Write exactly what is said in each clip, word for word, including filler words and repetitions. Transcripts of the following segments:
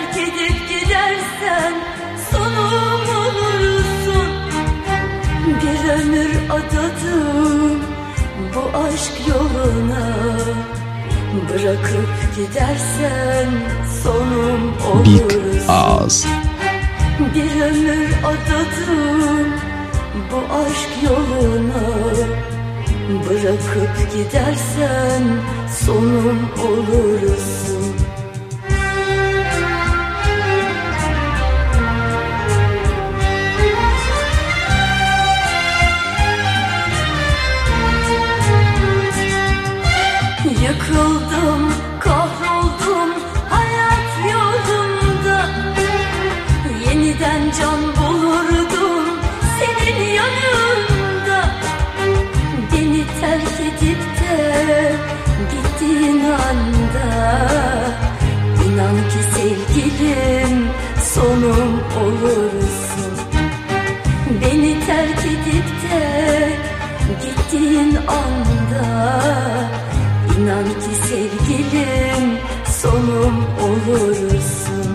terk edip gidersen sonum olursun. Bir ömür adadım bu aşk yoluna, bırakıp gidersen sonum olursun. Big Ağız. Bir ömür adadım bu aşk yoluna, bırakıp gidersen sonum olursun. Yıkıldım, kahroldum hayat yolunda, yeniden can bulurdum senin yanında. Beni terk edip de gittiğin anda, inan ki sevgilim sonum olursun. Beni terk edip de gittiğin anda, İnan ki sevgilim sonum olursun.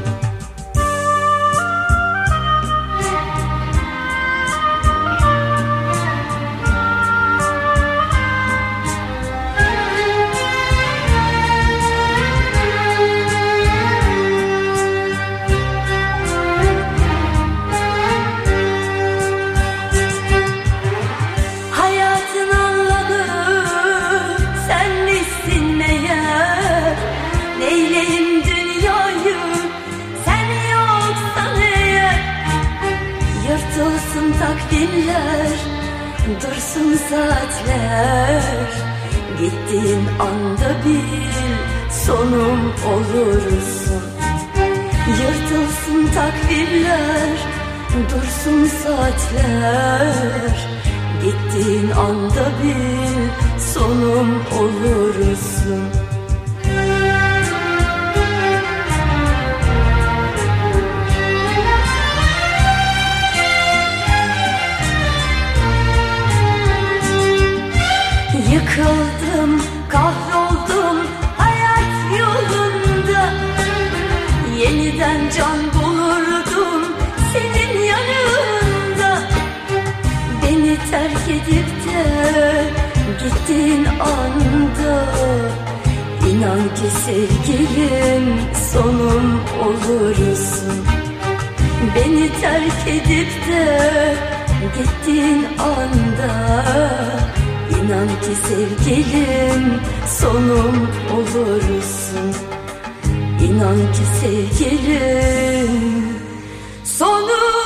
Yırtılsın takdirler, dursun saatler, gittiğin anda bil sonum olursun. Yırtılsın takdirler, dursun saatler, gittiğin anda bil sonum olursun. Yıkıldım, kahroldum hayat yolunda, yeniden can bulurdum senin yanında. Beni terk edip de gittiğin anda, inan ki sevgilim sonum olursun. Beni terk edip de gittiğin anda, İnan ki sevgilim sonum olursun. İnan ki sevgilim sonum